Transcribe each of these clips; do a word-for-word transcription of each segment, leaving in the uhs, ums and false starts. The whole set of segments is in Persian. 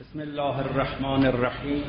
بسم الله الرحمن الرحیم.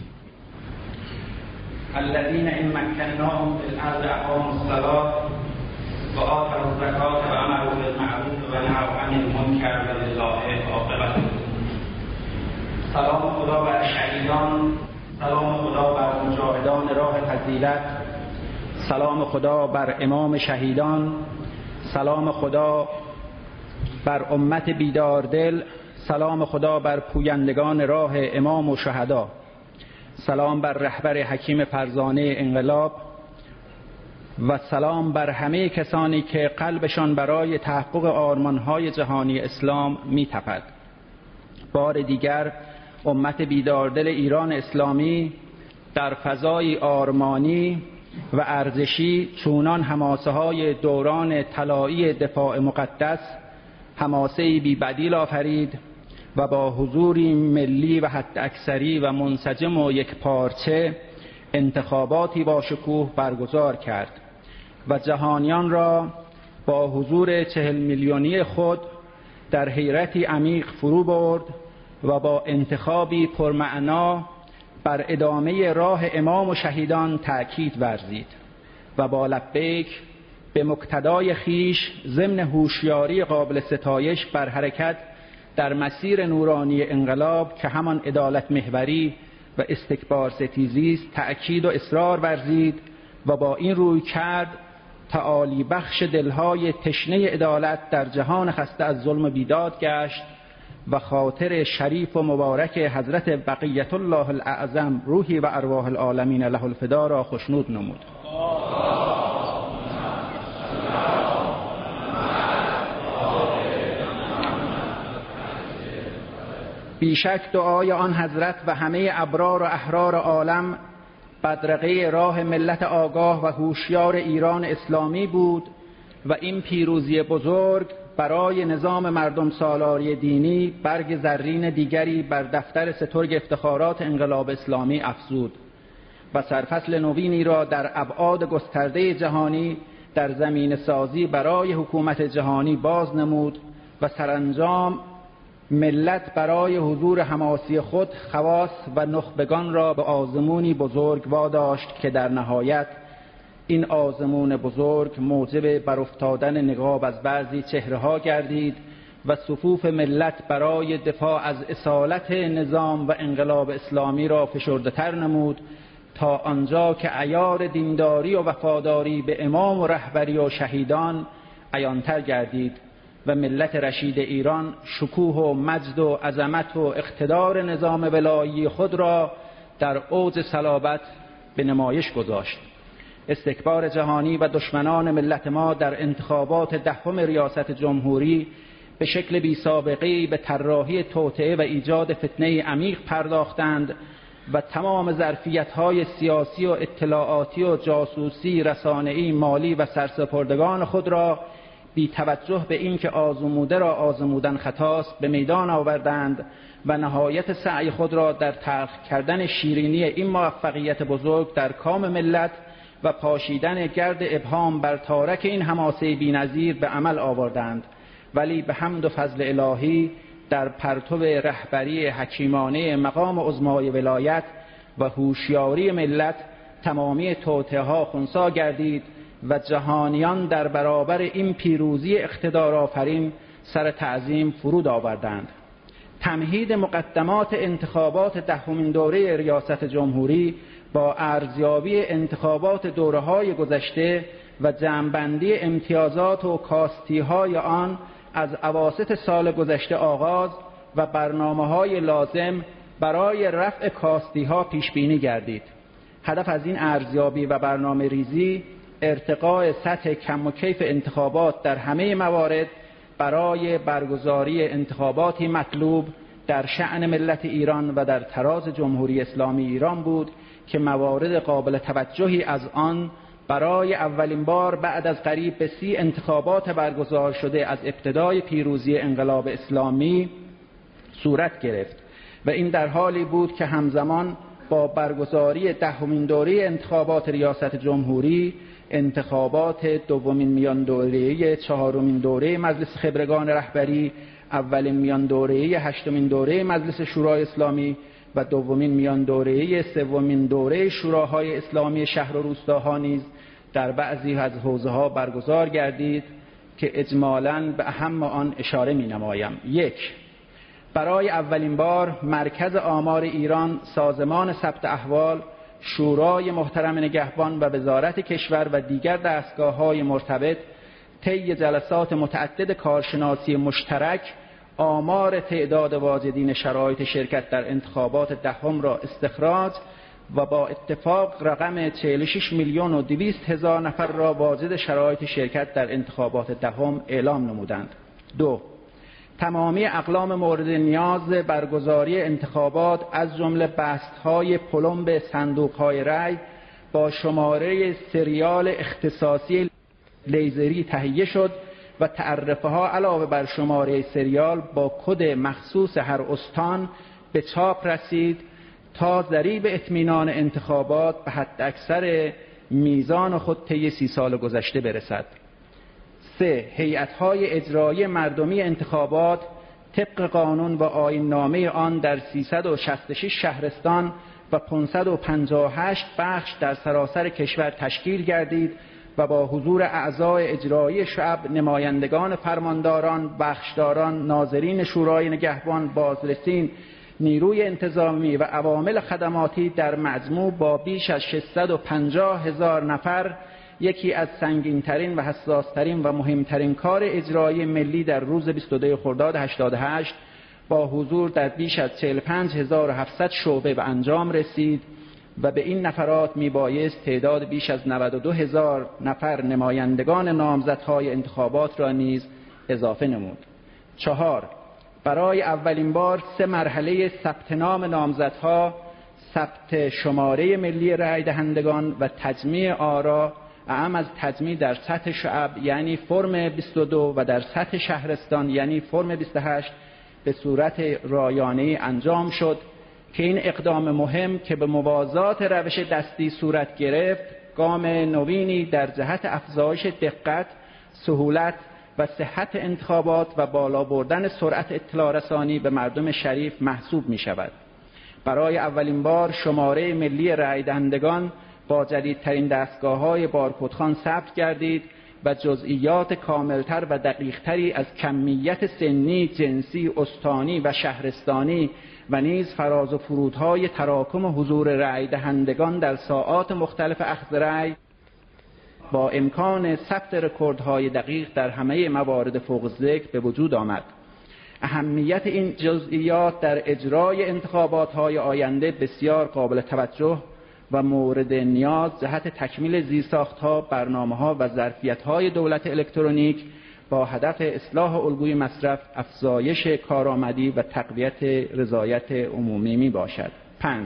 الذين إن مكناهم في الأرض أقاموا الصلاة وآتوا الزكاة وأمروا بالمعروف ونهوا عن المنکر ولله عاقبة الأمور. سلام خدا بر شهیدان، سلام خدا بر مجاهدان راه فضیلت، سلام خدا بر امام شهیدان، سلام خدا بر امت بیداردل، سلام خدا بر پویندگان راه امام و شهدا، سلام بر رهبر حکیم فرزانه انقلاب و سلام بر همه کسانی که قلبشان برای تحقق آرمانهای جهانی اسلام می‌تپد. بار دیگر امت بیداردل ایران اسلامی در فضای آرمانی و ارزشی چونان حماسه های دوران طلایی دفاع مقدس حماسه‌ای بی بدیل آفرید و با حضوری ملی و حد اکثری و منسجم و یک پارچه انتخاباتی با شکوه برگزار کرد و جهانیان را با حضور چهل میلیونی خود در حیرتی عمیق فرو برد و با انتخابی پرمعنا بر ادامه راه امام و شهیدان تأکید ورزید و با لبیک به مقتضای خیش ضمن هوشیاری قابل ستایش بر حرکت در مسیر نورانی انقلاب که همان عدالت محوری و استکبار ستیزی است تأکید و اصرار ورزید و با این روی کرد تعالی بخش دلهای تشنه عدالت در جهان خسته از ظلم بیداد گشت و خاطر شریف و مبارک حضرت بقیت الله الاعظم روحی و ارواح العالمین له الفدا را خشنود نمود. بیشک دعای آن حضرت و همه ابرار و احرار عالم بدرقه راه ملت آگاه و هوشیار ایران اسلامی بود و این پیروزی بزرگ برای نظام مردم سالاری دینی برگ زرین دیگری بر دفتر سترگ افتخارات انقلاب اسلامی افزود و سرفصل نوینی را در ابعاد گسترده جهانی در زمین سازی برای حکومت جهانی باز نمود و سرانجام ملت برای حضور حماسی خود خواص و نخبگان را به آزمونی بزرگ واداشت که در نهایت این آزمون بزرگ موجب برافتادن نقاب از بعضی چهره‌ها گردید و صفوف ملت برای دفاع از اصالت نظام و انقلاب اسلامی را فشرده‌تر نمود تا آنجا که عیار دینداری و وفاداری به امام و رهبری و شهیدان عیان‌تر گردید و ملت رشید ایران شکوه و مجد و عظمت و اقتدار نظام ولایی خود را در اوج صلابت به نمایش گذاشت. استکبار جهانی و دشمنان ملت ما در انتخابات دهم ریاست جمهوری به شکل بی سابقه‌ای به طراحی توطئه و ایجاد فتنه عمیق پرداختند و تمام ظرفیت‌های سیاسی و اطلاعاتی و جاسوسی، رسانه‌ای، مالی و سرسپردگان خود را بی توجه به اینکه آزموده را آزمودن خطاست به میدان آوردند و نهایت سعی خود را در تلخ کردن شیرینی این موفقیت بزرگ در کام ملت و پاشیدن گرد ابهام بر تارک این حماسه بی‌نظیر به عمل آوردند. ولی به حمد و فضل الهی در پرتو رهبری حکیمانه مقام عظمای ولایت و هوشیاری ملت تمامی توطئه‌ها خنثی گردید و جهانیان در برابر این پیروزی اقتدار آفرین سر تعظیم فرود آوردند. تمهید مقدمات انتخابات دهمین دوره ریاست جمهوری با ارزیابی انتخابات دوره‌های گذشته و جمع‌بندی امتیازات و کاستی‌های آن از اواسط سال گذشته آغاز و برنامه‌های لازم برای رفع کاستی‌ها پیش‌بینی گردید. هدف از این ارزیابی و برنامه ریزی ارتقاء سطح کم و کیف انتخابات در همه موارد برای برگزاری انتخاباتی مطلوب در شأن ملت ایران و در تراز جمهوری اسلامی ایران بود که موارد قابل توجهی از آن برای اولین بار بعد از قریب به سی انتخابات برگزار شده از ابتدای پیروزی انقلاب اسلامی صورت گرفت و این در حالی بود که همزمان با برگزاری دهمین دوره انتخابات ریاست جمهوری انتخابات دومین میان دوره چهارمین دوره مجلس خبرگان رهبری اولین میان دوره‌ای هشتمین دوره مجلس شورای اسلامی و دومین میان دوره‌ای سومین دوره شوراهای اسلامی شهر و روستاها نیز در بعضی از حوزه‌ها برگزار گردید که اجمالاً به اهم آن اشاره می‌نمایم. یک، برای اولین بار مرکز آمار ایران، سازمان ثبت احوال، شورای محترم نگهبان و وزارت کشور و دیگر دستگاه‌های مرتبط طی جلسات متعدد کارشناسی مشترک آمار تعداد واجدین شرایط شرکت در انتخابات دهم را استخراج و با اتفاق رقم چهل و شش میلیون و دویست هزار نفر را واجد شرایط شرکت در انتخابات دهم اعلام نمودند. دو، تمامی اقلام مورد نیاز برگزاری انتخابات از جمله بست‌های پلمب صندوق‌های رای با شماره سریال اختصاصی لیزری تهیه شد و تعرفه‌ها علاوه بر شماره سریال با کد مخصوص هر استان به چاپ رسید تا ضریب اطمینان انتخابات به حد اکثر میزان خود طی سی سال گذشته برسد. سه، هیئت‌های اجرایی مردمی انتخابات طبق قانون و آیین‌نامه آن در سیصد و شصت و شش شهرستان و پانصد و پنجاه و هشت بخش در سراسر کشور تشکیل گردید و با حضور اعضای اجرایی شعب، نمایندگان فرمانداران، بخشداران، ناظرین شورای نگهبان، بازرسین، نیروی انتظامی و عوامل خدماتی در مجموع با بیش از ششصد و پنجاه هزار نفر یکی از سنگین‌ترین و حساس‌ترین و مهمترین کار اجرایی ملی در روز بیست و دو خرداد هشتاد و هشت با حضور در بیش از چهل و پنج هزار و هفتصد شعبه به انجام رسید و به این نفرات میبایست تعداد بیش از نود و دو هزار نفر نمایندگان نامزدهای انتخابات را نیز اضافه نمود. چهار، برای اولین بار سه مرحله ثبت نام نامزدها، ثبت شماره ملی رای دهندگان و تجمیع آرا اعم از تجمیع در سطح شعب یعنی فرم بیست و دو و در سطح شهرستان یعنی فرم بیست و هشت به صورت رایانه‌ای انجام شد که این اقدام مهم که به موازات روش دستی صورت گرفت گام نوینی در جهت افزایش دقت، سهولت و صحت انتخابات و بالا بردن سرعت اطلاع رسانی به مردم شریف محسوب می شود. برای اولین بار شماره ملی رای دهندگان با جدیدترین دستگاه‌های بارکدخوان ثبت گردید و جزئیات کاملتر و دقیقتری از کمیت سنی، جنسی، استانی و شهرستانی و نیز فراز و فرودهای تراکم حضور رای دهندگان در ساعات مختلف اخذ رای با امکان ثبت رکوردهای دقیق در همه موارد فوق ذکر به وجود آمد. اهمیت این جزئیات در اجرای انتخابات‌های آینده بسیار قابل توجه و مورد نیاز جهت تکمیل زیرساخت‌ها، برنامه‌ها و ظرفیت‌های دولت الکترونیک با هدف اصلاح الگوی مصرف، افزایش کارآمدی و تقویت رضایت عمومی می باشد. پنج،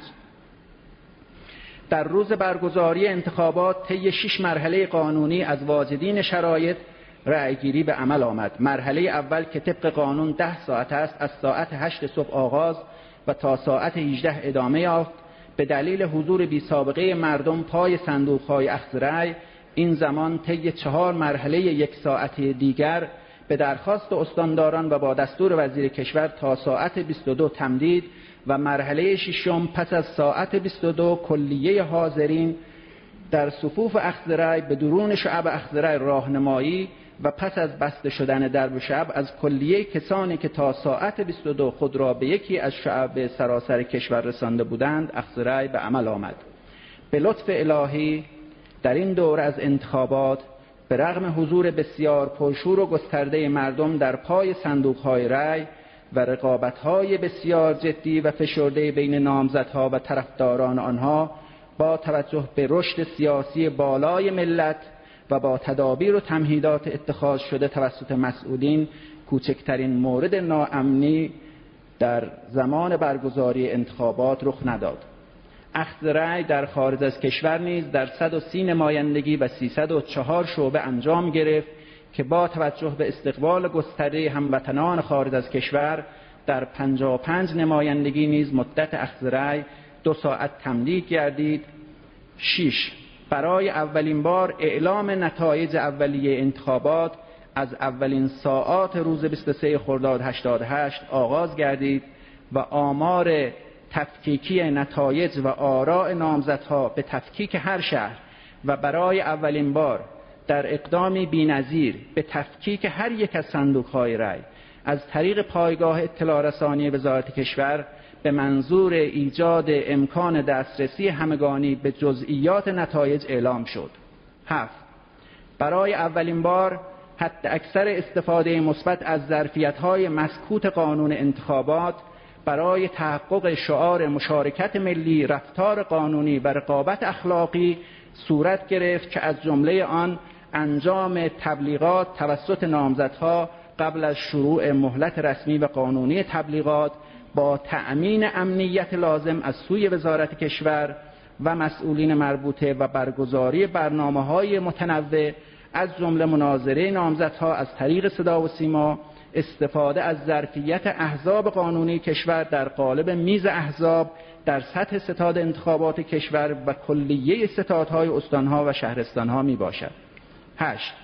در روز برگزاری انتخابات طی شش مرحله قانونی از واجدین شرایط رأیگیری به عمل آمد. مرحله اول که طبق قانون ده ساعت است از ساعت هشت صبح آغاز و تا ساعت هجده ادامه یافت. به دلیل حضور بی سابقه مردم پای صندوق‌های اخذ رأی این زمان طی چهار مرحله یک ساعتی دیگر به درخواست استانداران و با دستور وزیر کشور تا ساعت بیست و دو تمدید و مرحله ششم پس از ساعت بیست و دو کلیه حاضرین در صفوف اخذ رأی به درون شعب اخذ رأی راهنمایی و پس از بسته شدن درب شعب از کلیه کسانی که تا ساعت بیست و دو خود را به یکی از شعب سراسر کشور رسانده بودند اخذ رأی به عمل آمد. به لطف الهی در این دوره از انتخابات به رغم حضور بسیار پرشور و گسترده مردم در پای صندوق‌های رأی و رقابت‌های بسیار جدی و فشرده بین نامزدها و طرفداران آنها با توجه به رشد سیاسی بالای ملت و با تدابیر و تمهیدات اتخاذ شده توسط مسئولین کوچکترین مورد ناامنی در زمان برگزاری انتخابات رخ نداد. اخذ رأی در خارج از کشور نیز در صد و سی نمایندگی و سیصد و چهار شعبه انجام گرفت که با توجه به استقبال گسترده هموطنان خارج از کشور در پنجاه و پنج نمایندگی نیز مدت اخذ رأی دو ساعت تمدید گردید. شش، برای اولین بار اعلام نتایج اولیه انتخابات از اولین ساعات روز بیست و سوم خرداد هشتاد و هشت آغاز گردید و آمار تفکیکی نتایج و آراء نامزدها به تفکیک هر شهر و برای اولین بار در اقدامی بی‌نظیر به تفکیک هر یک از صندوق‌های رای از طریق پایگاه اطلاع رسانی وزارت کشور به منظور ایجاد امکان دسترسی همگانی به جزئیات نتایج اعلام شد. هفت. برای اولین بار حد اکثر استفاده مثبت از ظرفیت‌های مسکوت قانون انتخابات برای تحقق شعار مشارکت ملی، رفتار قانونی و رقابت اخلاقی صورت گرفت که از جمله آن انجام تبلیغات توسط نامزدها قبل از شروع مهلت رسمی و قانونی تبلیغات با تأمین امنیت لازم از سوی وزارت کشور و مسئولین مربوطه و برگزاری برنامه‌های متنوع از جمله مناظره نامزدها از طریق صدا و سیما، استفاده از ظرفیت احزاب قانونی کشور در قالب میز احزاب در سطح ستاد انتخابات کشور و کلیه ستادهای استانها و شهرستانها می باشد. هشت.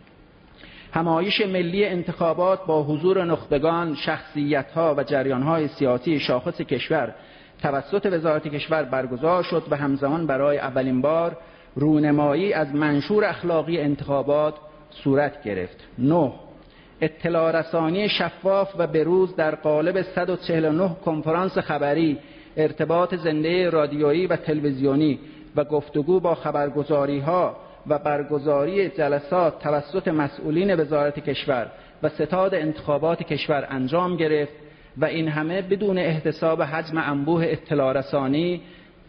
همایش ملی انتخابات با حضور نخبگان، شخصیت‌ها و جریان‌های سیاسی شاخص کشور توسط وزارت کشور برگزار شد و همزمان برای اولین بار رونمایی از منشور اخلاقی انتخابات صورت گرفت. نه. اطلاع رسانی شفاف و بروز در قالب صد و چهل و نه کنفرانس خبری، ارتباط زنده رادیویی و تلویزیونی و گفتگو با خبرگزاری‌ها و برگزاری جلسات توسط مسئولین وزارت کشور و ستاد انتخابات کشور انجام گرفت و این همه بدون احتساب حجم انبوه اطلاع رسانی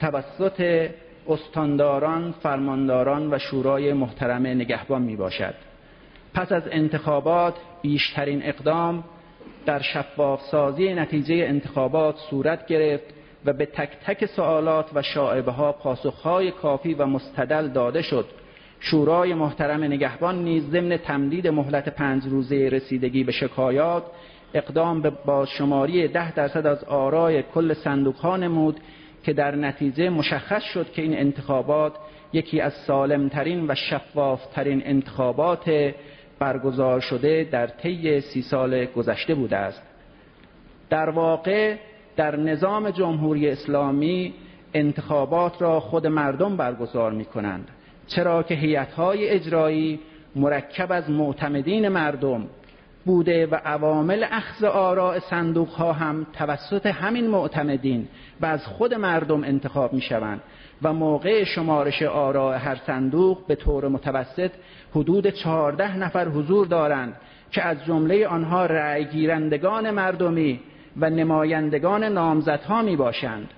توسط استانداران، فرمانداران و شورای محترم نگهبان می باشد. پس از انتخابات بیشترین اقدام در شفاف سازی نتیجه انتخابات صورت گرفت و به تک تک سوالات و شائبه ها پاسخهای کافی و مستدل داده شد. شورای محترم نگهبان نیز ضمن تمدید مهلت پنج روزه رسیدگی به شکایات اقدام به بازشماری ده درصد از آرای کل صندوق‌ها نمود که در نتیجه مشخص شد که این انتخابات یکی از سالمترین و شفافترین انتخابات برگزار شده در طی سی سال گذشته بوده است. در واقع در نظام جمهوری اسلامی انتخابات را خود مردم برگزار می کنند، چرا که هیئت‌های اجرایی مرکب از معتمدین مردم بوده و عوامل اخذ آراء صندوق‌ها هم توسط همین معتمدین و از خود مردم انتخاب می‌شوند و موقع شمارش آراء هر صندوق به طور متوسط حدود چهارده نفر حضور دارند که از جمله آنها رأی گیرندگان مردمی و نمایندگان نامزدها میباشند.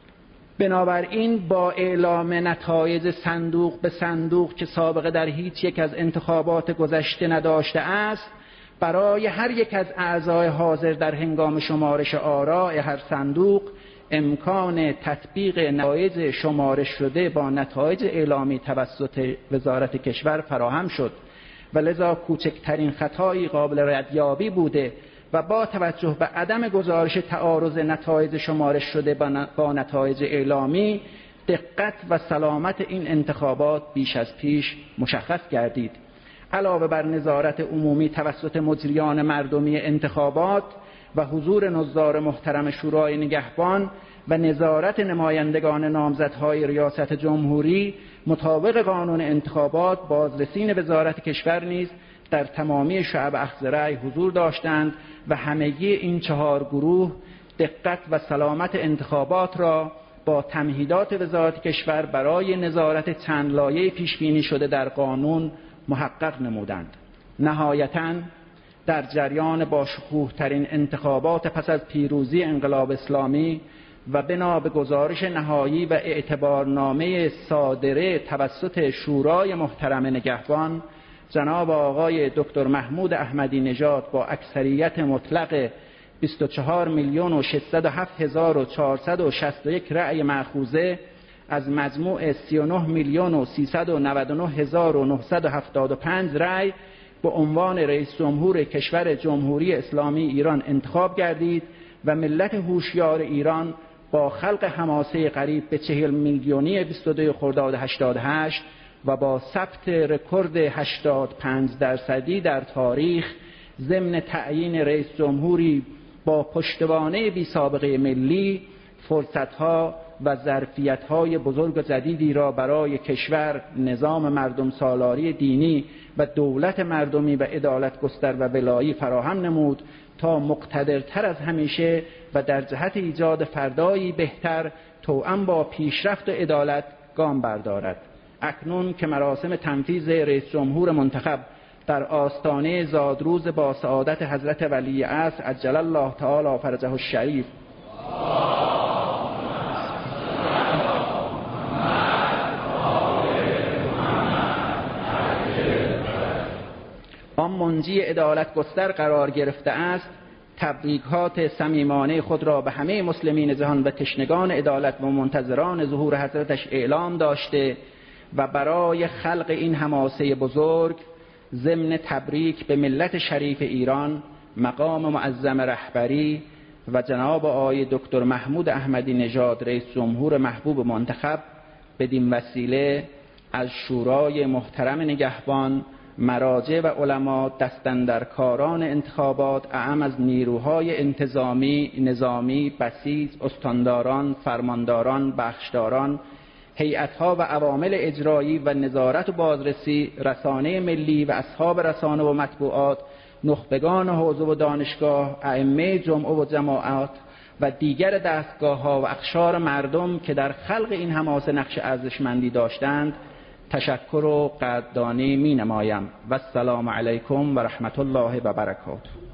بنابراین با اعلام نتایج صندوق به صندوق که سابقه در هیچ یک از انتخابات گذشته نداشته است، برای هر یک از اعضای حاضر در هنگام شمارش آراء هر صندوق امکان تطبیق نتایج شمارش شده با نتایج اعلامی توسط وزارت کشور فراهم شد و لذا کوچکترین خطایی قابل ردیابی بوده و با توجه به عدم گزارش تعارض نتایج شمارش شده با نتایج اعلامی دقت و سلامت این انتخابات بیش از پیش مشخص گردید. علاوه بر نظارت عمومی توسط مجریان مردمی انتخابات و حضور نظار محترم شورای نگهبان و نظارت نمایندگان نامزدهای ریاست جمهوری مطابق قانون انتخابات، بازرسین وزارت کشور نیز در تمامی شعب اخذ رأی حضور داشتند و همگی این چهار گروه دقت و سلامت انتخابات را با تمهیدات وزارت کشور برای نظارت چند لایه پیش بینی شده در قانون محقق نمودند. نهایتاً در جریان با شکوه ترین انتخابات پس از پیروزی انقلاب اسلامی و بنا به گزارش نهایی و اعتبارنامه صادره توسط شورای محترم نگهبان، جناب آقای دکتر محمود احمدی نژاد با اکثریت مطلق بیست و چهار میلیون و ششصد و هفت هزار و چهارصد و شصت و یک رأی مأخوذه از مجموع سی و نه میلیون و سیصد و نود و نه هزار و نهصد و هفتاد و پنج رأی به عنوان رئیس جمهور کشور جمهوری اسلامی ایران انتخاب گردید و ملت هوشیار ایران با خلق حماسه قریب به چهل میلیونی بیست و دو خرداد هشتاد و هشت و با ثبت رکورد هشتاد و پنج درصدی در تاریخ ضمن تعیین رئیس جمهوری با پشتوانه بی سابقه ملی فرصت‌ها و ظرفیت‌های بزرگ و جدیدی را برای کشور، نظام مردم سالاری دینی و دولت مردمی و عدالت گستر و ولایی فراهم نمود تا مقتدرتر از همیشه و در جهت ایجاد فردایی بهتر توأم با پیشرفت و عدالت گام بردارد. اکنون که مراسم تنفیذ رئیس جمهور منتخب در آستانه زادروز با سعادت حضرت ولی عصر عجل الله تعالی فرجه الشریف آن منجی عدالت گستر قرار گرفته است، تبریکات صمیمانه خود را به همه مسلمین جهان و تشنگان عدالت و منتظران ظهور حضرتش اعلام داشته و برای خلق این حماسه بزرگ ضمن تبریک به ملت شریف ایران، مقام معظم رهبری و جناب آقای دکتر محمود احمدی نژاد رئیس جمهور محبوب منتخب، بدین وسیله از شورای محترم نگهبان، مراجع و علما، دستاندرکاران انتخابات، اعم از نیروهای انتظامی، نظامی، بسیج، استانداران، فرمانداران، بخشداران، هیئت‌ها و عوامل اجرایی و نظارت و بازرسی، رسانه ملی و اصحاب رسانه و مطبوعات، نخبگان حوزه و دانشگاه، ائمه جمعه و جماعات و دیگر دستگاه‌ها و اقشار مردم که در خلق این حماسه نقش ارزشمندی داشتند تشکر و قدردانی می نمایم و السلام علیکم و رحمت الله و برکاته.